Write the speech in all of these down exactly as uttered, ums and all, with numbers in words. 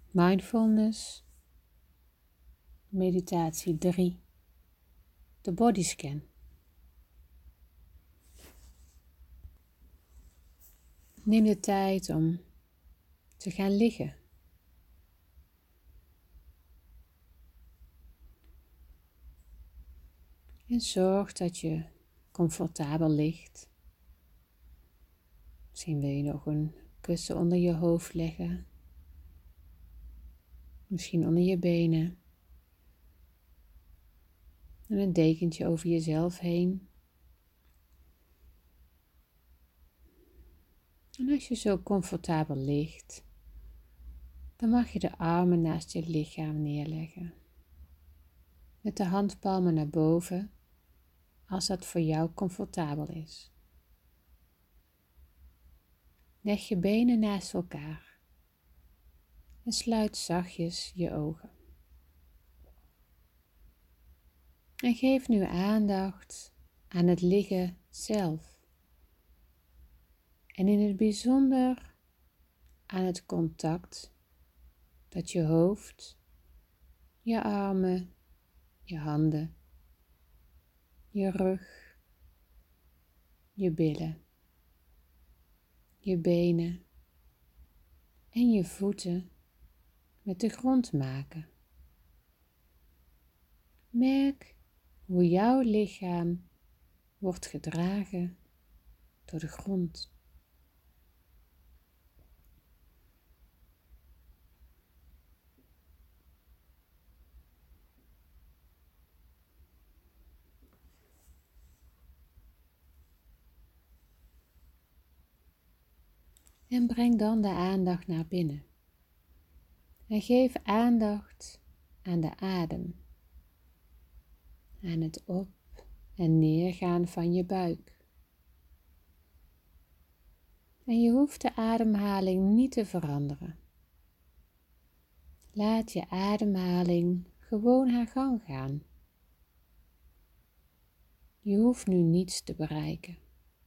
Mindfulness, meditatie drie, de bodyscan. Neem de tijd om te gaan liggen. En zorg dat je comfortabel ligt. Misschien wil je nog een kussen onder je hoofd leggen. Misschien onder je benen. En een dekentje over jezelf heen. En als je zo comfortabel ligt, dan mag je de armen naast je lichaam neerleggen. Met de handpalmen naar boven, als dat voor jou comfortabel is. Leg je benen naast elkaar en sluit zachtjes je ogen. En geef nu aandacht aan het liggen zelf. En in het bijzonder aan het contact dat je hoofd, je armen, je handen, je rug, je billen, je benen en je voeten met de grond maken. Merk hoe jouw lichaam wordt gedragen door de grond. En breng dan de aandacht naar binnen. En geef aandacht aan de adem. Aan het op- en neergaan van je buik. En je hoeft de ademhaling niet te veranderen. Laat je ademhaling gewoon haar gang gaan. Je hoeft nu niets te bereiken.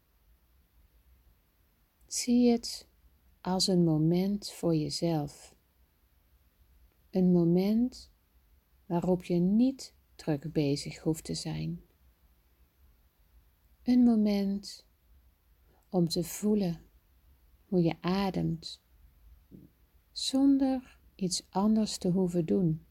Zie het als een moment voor jezelf. Een moment waarop je niet druk bezig hoeft te zijn. Een moment om te voelen hoe je ademt, zonder iets anders te hoeven doen.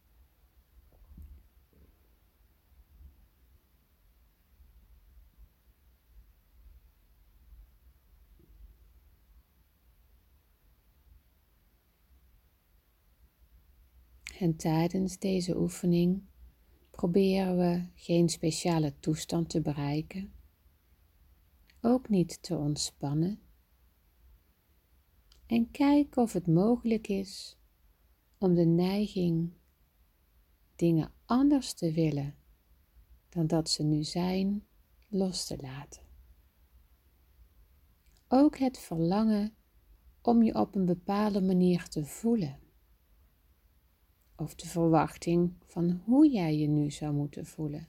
En tijdens deze oefening proberen we geen speciale toestand te bereiken, ook niet te ontspannen. En kijk of het mogelijk is om de neiging dingen anders te willen dan dat ze nu zijn, los te laten. Ook het verlangen om je op een bepaalde manier te voelen. Of de verwachting van hoe jij je nu zou moeten voelen.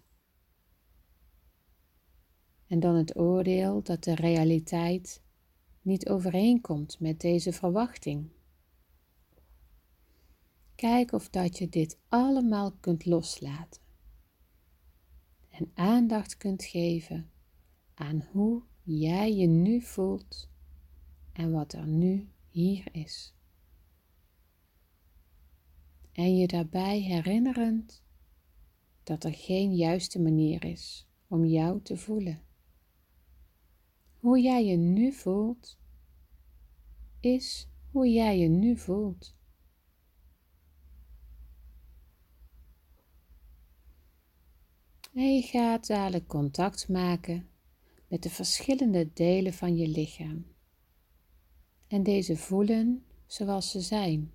En dan het oordeel dat de realiteit niet overeenkomt met deze verwachting. Kijk of dat je dit allemaal kunt loslaten. En aandacht kunt geven aan hoe jij je nu voelt en wat er nu hier is. En je daarbij herinnerend dat er geen juiste manier is om jou te voelen. Hoe jij je nu voelt, is hoe jij je nu voelt. En je gaat dadelijk contact maken met de verschillende delen van je lichaam. En deze voelen zoals ze zijn.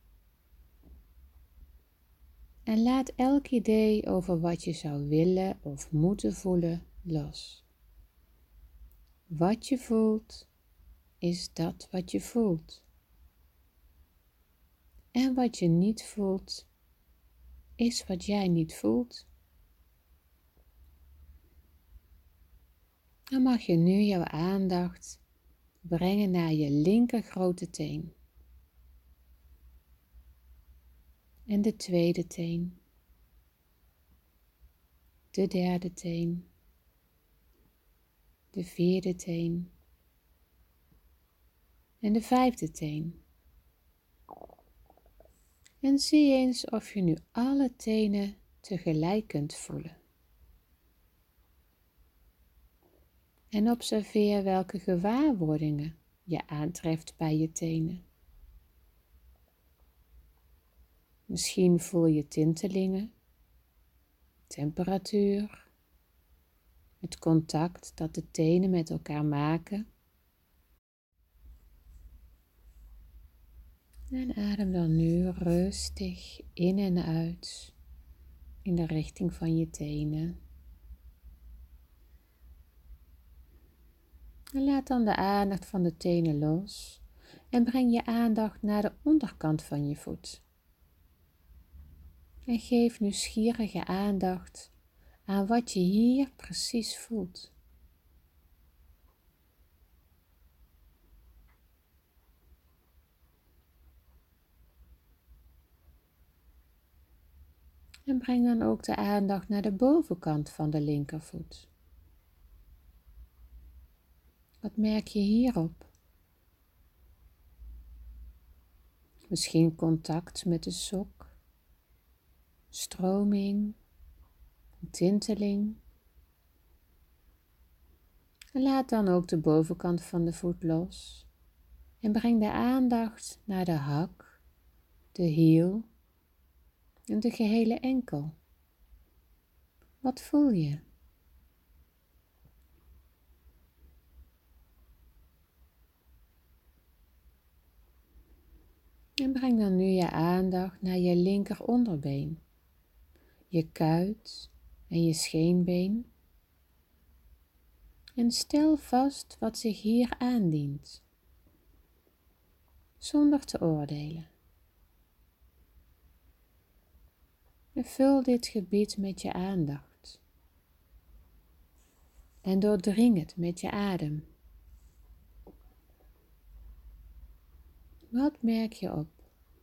En laat elk idee over wat je zou willen of moeten voelen los. Wat je voelt, is dat wat je voelt. En wat je niet voelt, is wat jij niet voelt. Dan mag je nu jouw aandacht brengen naar je linker grote teen. en de tweede teen, de derde teen, de vierde teen en de vijfde teen. En zie eens of je nu alle tenen tegelijk kunt voelen. En observeer welke gewaarwordingen je aantreft bij je tenen. Misschien voel je tintelingen, temperatuur, het contact dat de tenen met elkaar maken. En adem dan nu rustig in en uit in de richting van je tenen. En laat dan de aandacht van de tenen los en breng je aandacht naar de onderkant van je voet. En geef nieuwsgierige aandacht aan wat je hier precies voelt. En breng dan ook de aandacht naar de bovenkant van de linkervoet. Wat merk je hierop? Misschien contact met de sok, stroming, een tinteling. En laat dan ook de bovenkant van de voet los en breng de aandacht naar de hak, de hiel en de gehele enkel. Wat voel je? En breng dan nu je aandacht naar je linker onderbeen, je kuit en je scheenbeen. En stel vast wat zich hier aandient, zonder te oordelen. En vul dit gebied met je aandacht. En doordring het met je adem. Wat merk je op?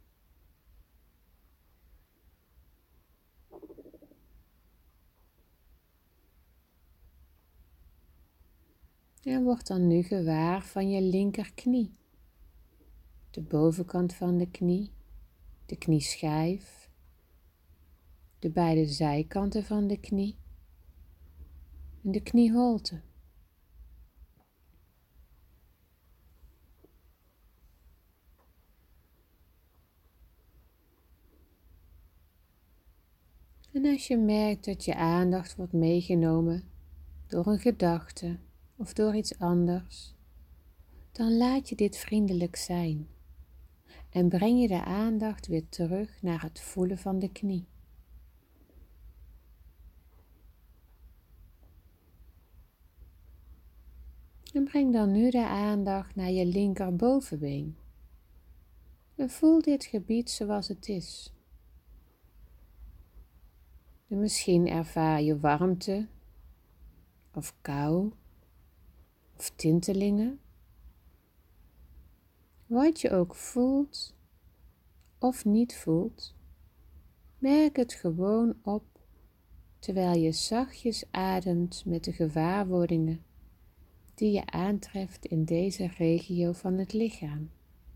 En word dan nu gewaar van je linkerknie. De bovenkant van de knie, de knieschijf, de beide zijkanten van de knie en de knieholte. En als je merkt dat je aandacht wordt meegenomen door een gedachte of door iets anders, dan laat je dit vriendelijk zijn en breng je de aandacht weer terug naar het voelen van de knie. En breng dan nu de aandacht naar je linkerbovenbeen. En voel dit gebied zoals het is. En misschien ervaar je warmte of kou of tintelingen. Wat je ook voelt of niet voelt, merk het gewoon op terwijl je zachtjes ademt met de gewaarwordingen die je aantreft in deze regio van het lichaam.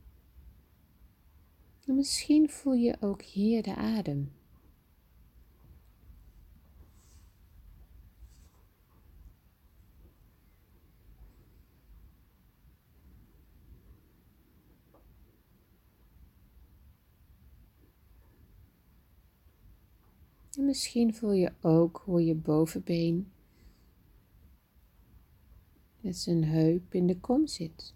En misschien voel je ook hier de adem. En misschien voel je ook hoe je bovenbeen met zijn heup in de kom zit.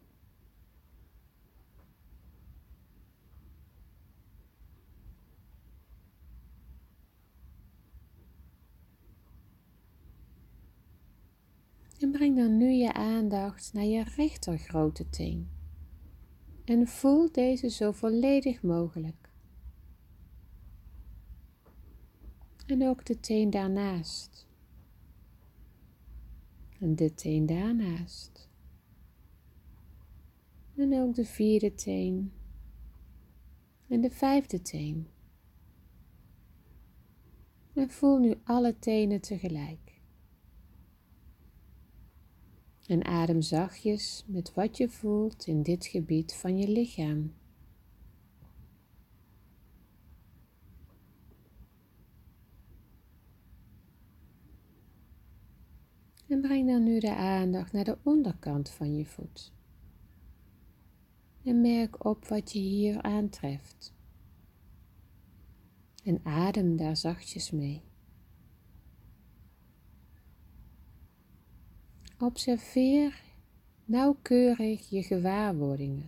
En breng dan nu je aandacht naar je rechter grote teen. En voel deze zo volledig mogelijk. En ook de teen daarnaast. En de teen daarnaast. En ook de vierde teen. En de vijfde teen. En voel nu alle tenen tegelijk. En adem zachtjes met wat je voelt in dit gebied van je lichaam. En breng dan nu de aandacht naar de onderkant van je voet. En merk op wat je hier aantreft. En adem daar zachtjes mee. Observeer nauwkeurig je gewaarwordingen.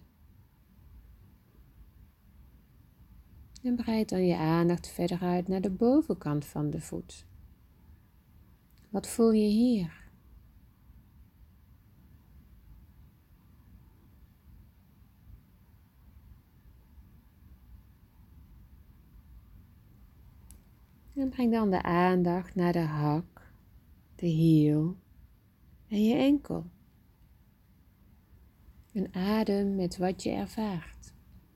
En breid dan je aandacht verder uit naar de bovenkant van de voet. Wat voel je hier? En breng dan de aandacht naar de hak, de hiel en je enkel. En adem met wat je ervaart.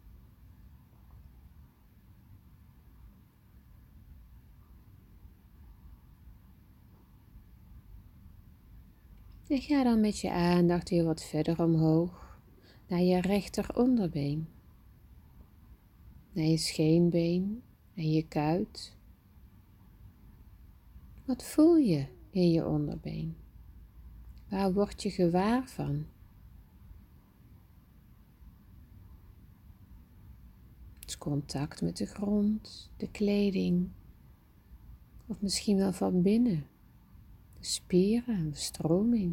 En ga dan met je aandacht weer wat verder omhoog naar je rechter onderbeen, naar je scheenbeen en je kuit. Wat voel je in je onderbeen? Waar word je gewaar van? Het contact met de grond, de kleding, of misschien wel van binnen, de spieren, de stroming.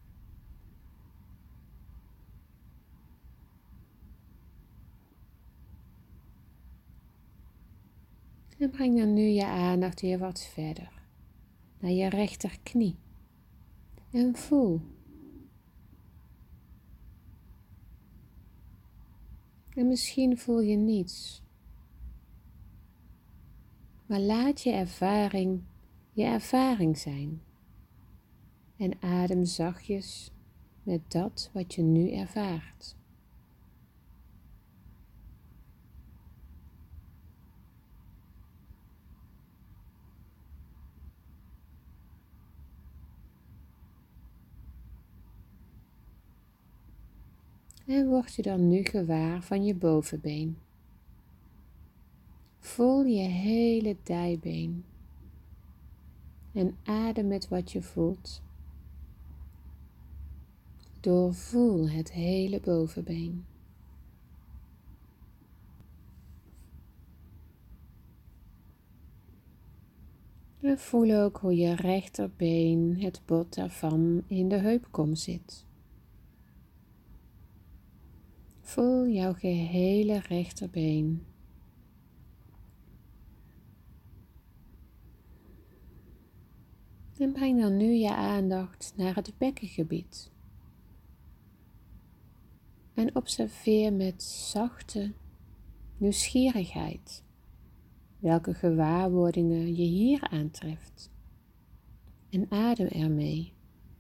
En breng dan nu je aandacht weer wat verder, naar je rechterknie. En voel. En misschien voel je niets. Maar laat je ervaring je ervaring zijn. En adem zachtjes met dat wat je nu ervaart. En word je dan nu gewaar van je bovenbeen. Voel je hele dijbeen. En adem met wat je voelt. Doorvoel het hele bovenbeen. En voel ook hoe je rechterbeen, het bot daarvan, in de heupkom zit. Voel jouw gehele rechterbeen. En breng dan nu je aandacht naar het bekkengebied. En observeer met zachte nieuwsgierigheid welke gewaarwordingen je hier aantreft. En adem ermee.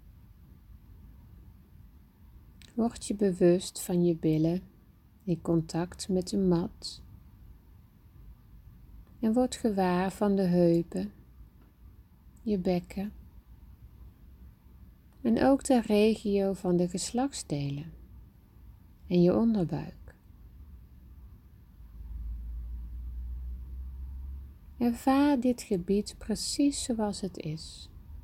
Word je bewust van je billen in contact met de mat. En word gewaar van de heupen, je bekken en ook de regio van de geslachtsdelen en je onderbuik. Ervaar dit gebied precies zoals het is.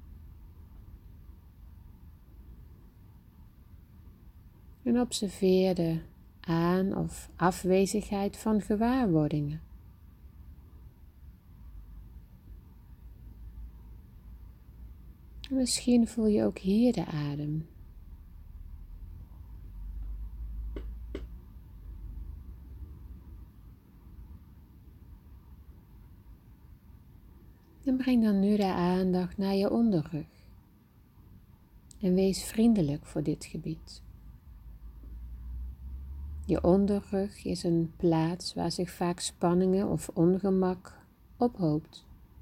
En observeer de aan- of afwezigheid van gewaarwordingen. En misschien voel je ook hier de adem. En breng dan nu de aandacht naar je onderrug. En wees vriendelijk voor dit gebied. Je onderrug is een plaats waar zich vaak spanningen of ongemak ophoopt.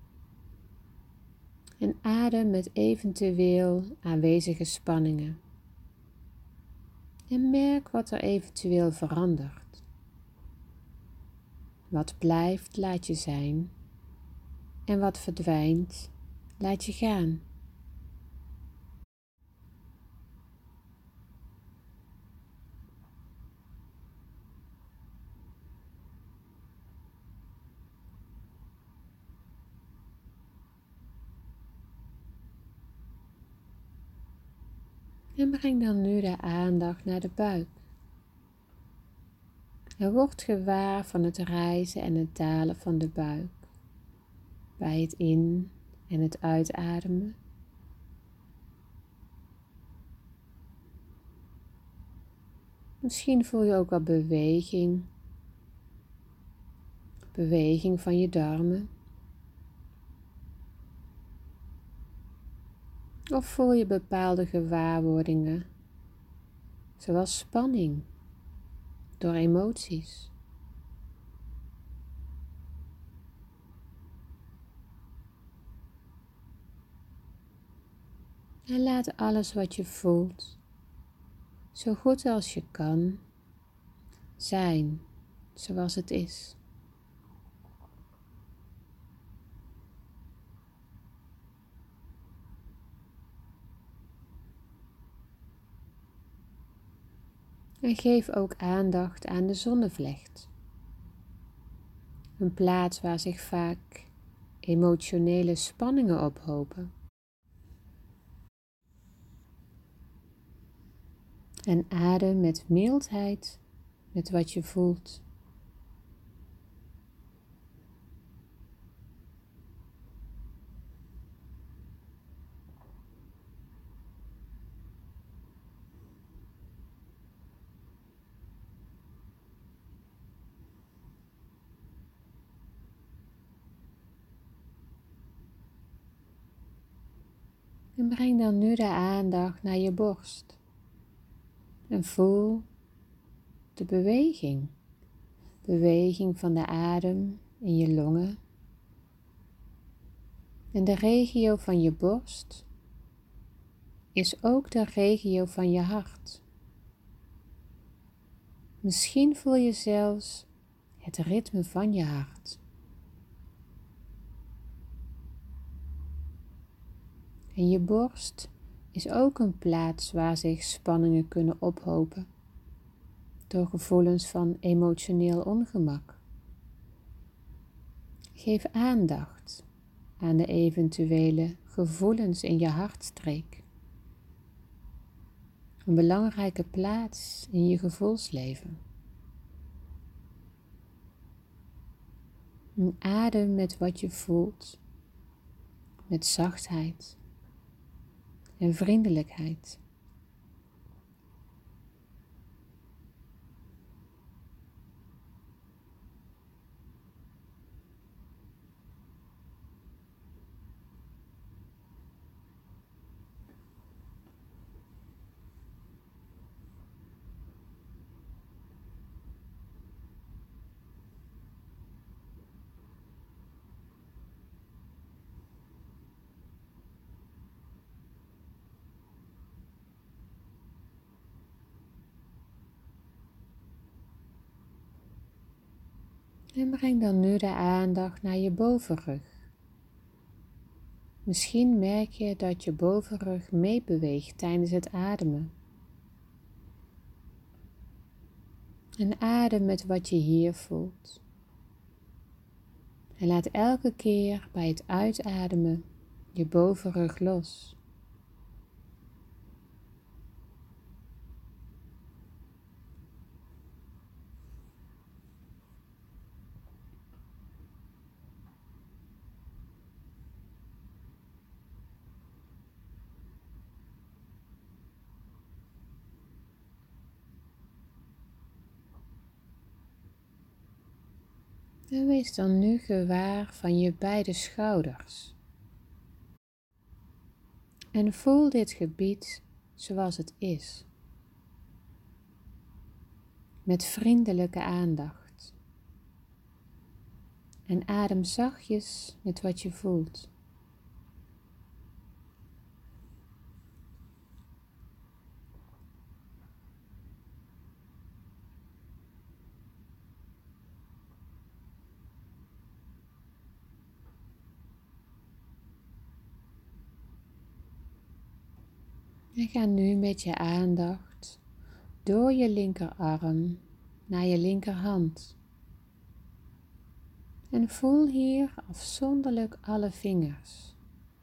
En adem met eventueel aanwezige spanningen. En merk wat er eventueel verandert. Wat blijft, laat je zijn. En wat verdwijnt, laat je gaan. En breng dan nu de aandacht naar de buik. En word gewaar van het rijzen en het dalen van de buik. Bij het in- en het uitademen. Misschien voel je ook wel beweging. Beweging van je darmen. Of voel je bepaalde gewaarwordingen, zoals spanning door emoties. En laat alles wat je voelt, zo goed als je kan, zijn zoals het is. En geef ook aandacht aan de zonnevlecht. Een plaats waar zich vaak emotionele spanningen ophopen. En adem met mildheid met wat je voelt. En breng dan nu de aandacht naar je borst. En voel de beweging. Beweging van de adem in je longen. En de regio van je borst is ook de regio van je hart. Misschien voel je zelfs het ritme van je hart. En je borst is ook een plaats waar zich spanningen kunnen ophopen door gevoelens van emotioneel ongemak. Geef aandacht aan de eventuele gevoelens in je hartstreek. Een belangrijke plaats in je gevoelsleven. En adem met wat je voelt, met zachtheid en vriendelijkheid. En breng dan nu de aandacht naar je bovenrug. Misschien merk je dat je bovenrug meebeweegt tijdens het ademen. En adem met wat je hier voelt. En laat elke keer bij het uitademen je bovenrug los. En wees dan nu gewaar van je beide schouders. En voel dit gebied zoals het is. Met vriendelijke aandacht. En adem zachtjes met wat je voelt. En ga nu met je aandacht door je linkerarm naar je linkerhand. En voel hier afzonderlijk alle vingers.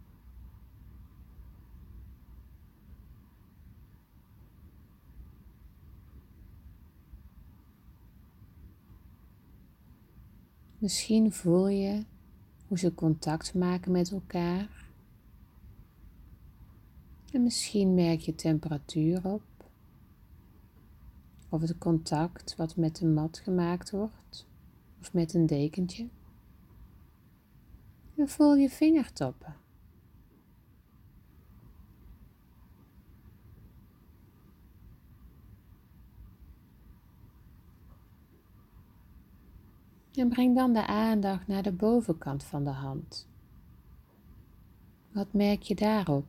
Misschien voel je hoe ze contact maken met elkaar. En misschien merk je temperatuur op. Of het contact wat met de mat gemaakt wordt. Of met een dekentje. En voel je vingertoppen. En breng dan de aandacht naar de bovenkant van de hand. Wat merk je daarop?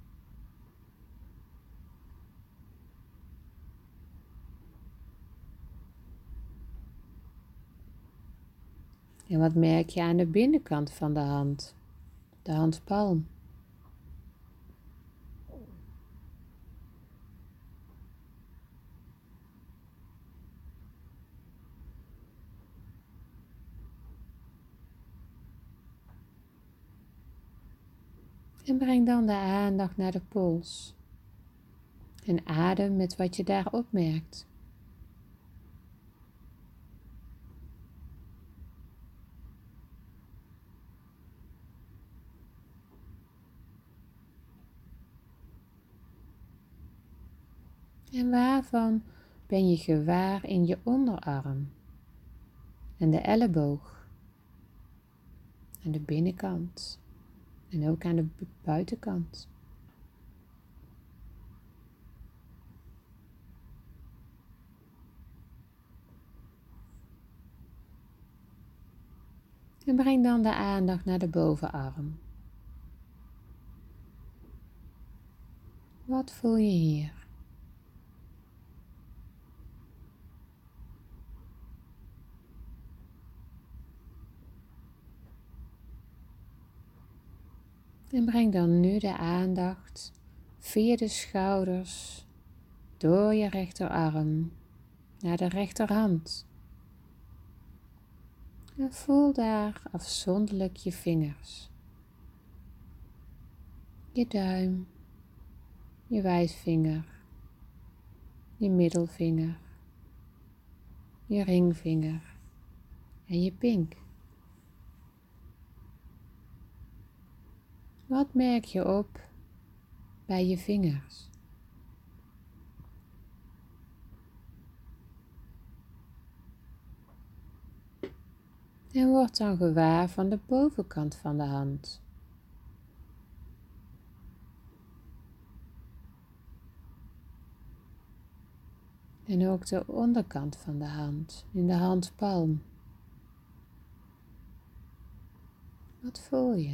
En wat merk je aan de binnenkant van de hand, de handpalm? En breng dan de aandacht naar de pols. En adem met wat je daar opmerkt. En waarvan ben je gewaar in je onderarm en de elleboog en de binnenkant en ook aan de buitenkant? En breng dan de aandacht naar de bovenarm. Wat voel je hier? En breng dan nu de aandacht via de schouders door je rechterarm naar de rechterhand. En voel daar afzonderlijk je vingers. Je duim, je wijsvinger, je middelvinger, je ringvinger en je pink. Wat merk je op bij je vingers? En word dan gewaar van de bovenkant van de hand. En ook de onderkant van de hand, in de handpalm. Wat voel je?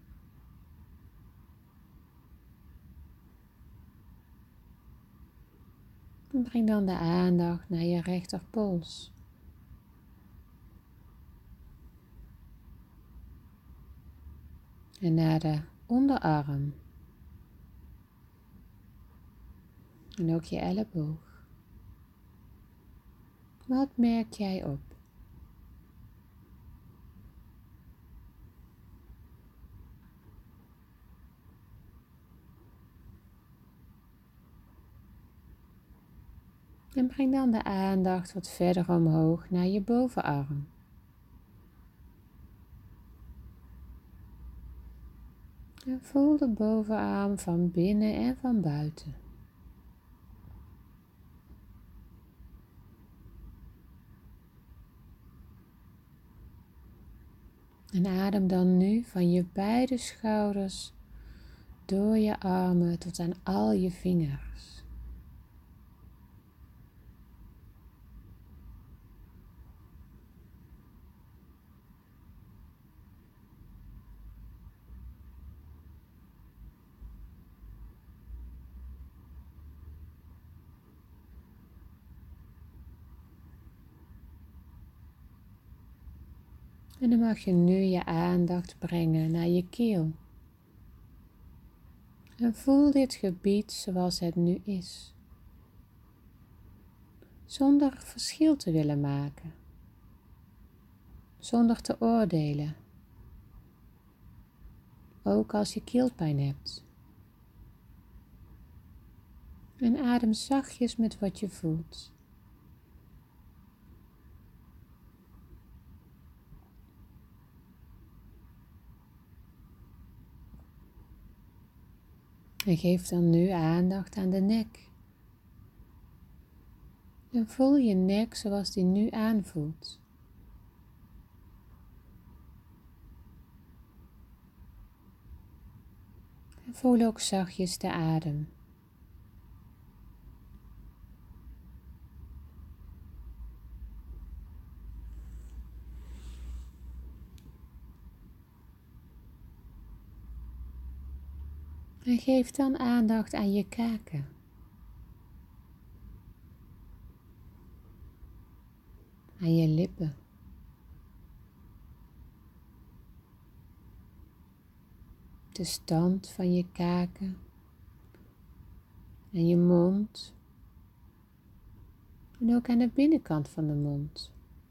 En breng dan de aandacht naar je rechterpols. En naar de onderarm. En ook je elleboog. Wat merk jij op? En breng dan de aandacht wat verder omhoog naar je bovenarm. En voel de bovenarm van binnen en van buiten. En adem dan nu van je beide schouders door je armen tot aan al je vingers. En dan mag je nu je aandacht brengen naar je keel. En voel dit gebied zoals het nu is, zonder verschil te willen maken, zonder te oordelen, ook als je keelpijn hebt. En adem zachtjes met wat je voelt. En geef dan nu aandacht aan de nek. En voel je nek zoals die nu aanvoelt. En voel ook zachtjes de adem. En geef dan aandacht aan je kaken. Aan je lippen. De stand van je kaken. En je mond. En ook aan de binnenkant van de mond.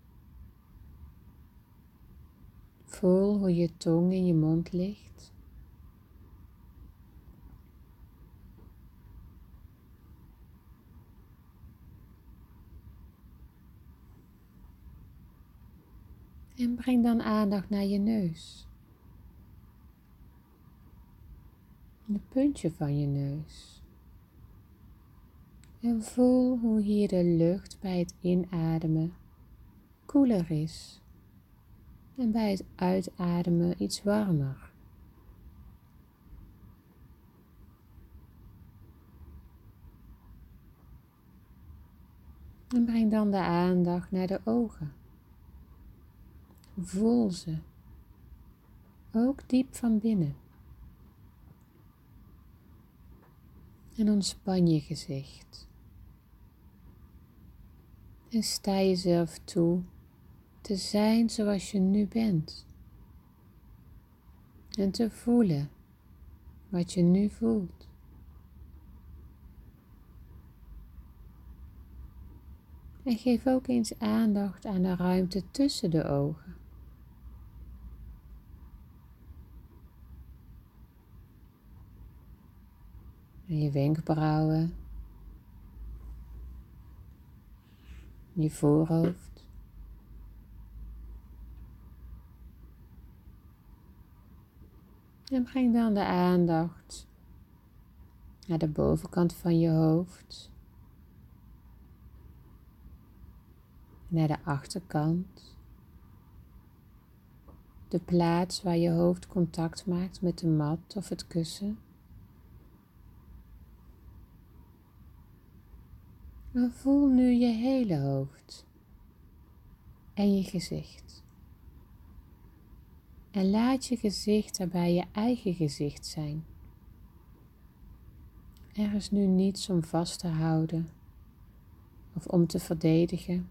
Voel hoe je tong in je mond ligt. En breng dan aandacht naar je neus. Het puntje van je neus. En voel hoe hier de lucht bij het inademen koeler is. En bij het uitademen iets warmer. En breng dan de aandacht naar de ogen. Voel ze, ook diep van binnen. En ontspan je gezicht. En sta jezelf toe te zijn zoals je nu bent. En te voelen wat je nu voelt. En geef ook eens aandacht aan de ruimte tussen de ogen. En je wenkbrauwen, je voorhoofd. En breng dan de aandacht naar de bovenkant van je hoofd. Naar de achterkant. De plaats waar je hoofd contact maakt met de mat of het kussen. En voel nu je hele hoofd en je gezicht. En laat je gezicht daarbij je eigen gezicht zijn. Er is nu niets om vast te houden of om te verdedigen.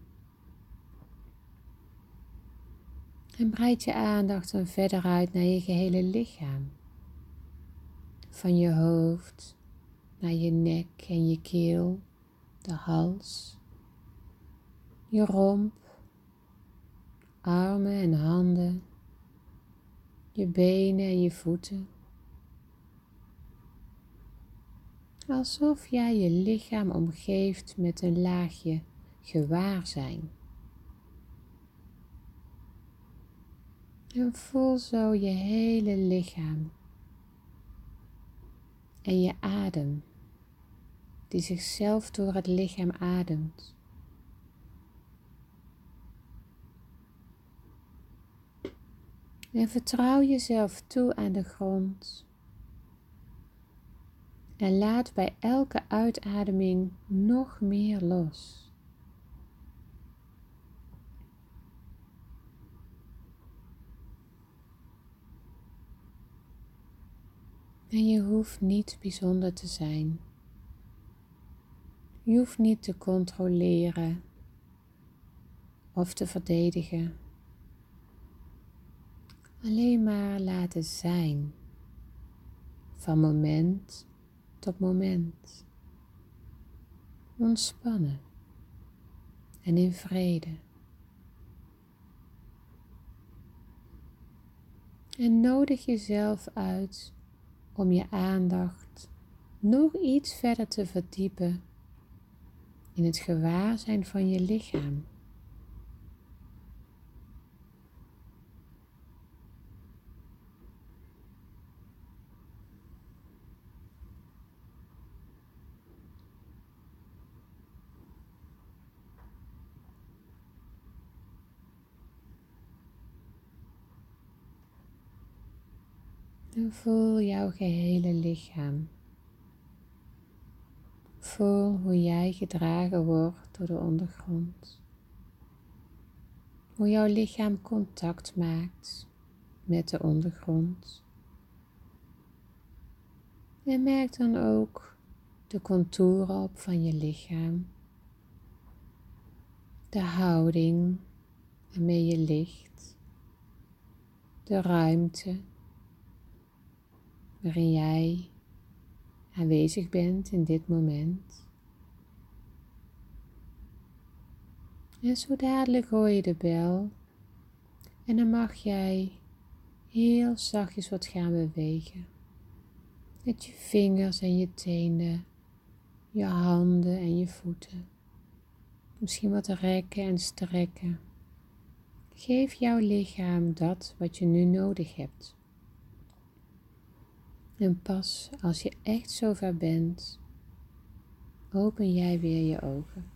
En breid je aandacht dan verder uit naar je gehele lichaam. Van je hoofd naar je nek en je keel, de hals, je romp, armen en handen, je benen en je voeten. Alsof jij je lichaam omgeeft met een laagje gewaarzijn. En voel zo je hele lichaam en je adem, die zichzelf door het lichaam ademt. En vertrouw jezelf toe aan de grond. En laat bij elke uitademing nog meer los. En je hoeft niet bijzonder te zijn. Je hoeft niet te controleren of te verdedigen. Alleen maar laten zijn van moment dat moment. Ontspannen en in vrede. En nodig jezelf uit om je aandacht nog iets verder te verdiepen in het gewaarzijn van je lichaam. En voel jouw gehele lichaam. Voel hoe jij gedragen wordt door de ondergrond. Hoe jouw lichaam contact maakt met de ondergrond. En merk dan ook de contouren op van je lichaam. De houding waarmee je ligt. De ruimte waarin jij aanwezig bent in dit moment. En zo dadelijk hoor je de bel en dan mag jij heel zachtjes wat gaan bewegen. Met je vingers en je tenen, je handen en je voeten. Misschien wat rekken en strekken. Geef jouw lichaam dat wat je nu nodig hebt. En pas als je echt zover bent, open jij weer je ogen.